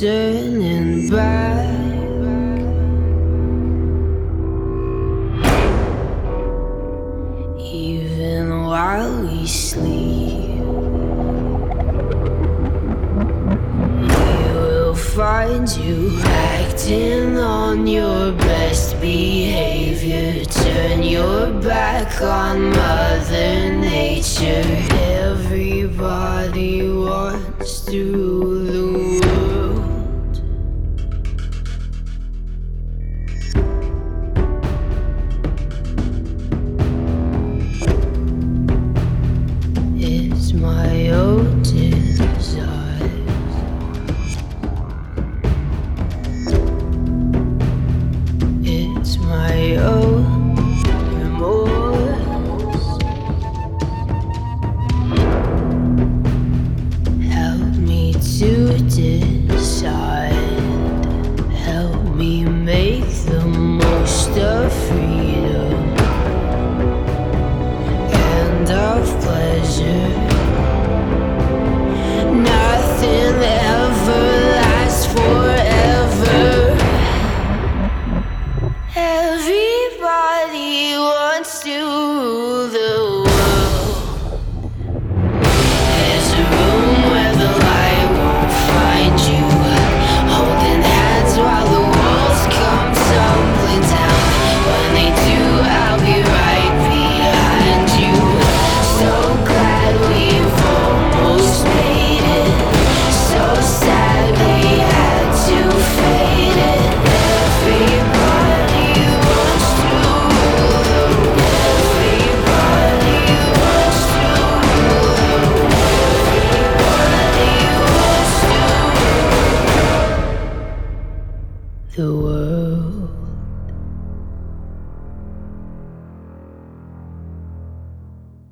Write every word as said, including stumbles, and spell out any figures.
turning back. Even while we sleep, you will find you acting on your best behavior. Turn your back on Mother Nature. Everybody wants to rule the world. It's my own desire. It's my own remorse. Help me to decide. Help me make the most of freedom and of pleasure. Nothing ever lasts forever. Everybody wants to rule the world. There's a room where the light won't find you, holding hands while the walls come tumbling down. When they do, I'll be right behind you. So glad we've almost made it. So sad we had to fade it. Everybody wants to rule the world. Everybody wants to rule the world. Everybody wants to rule the world.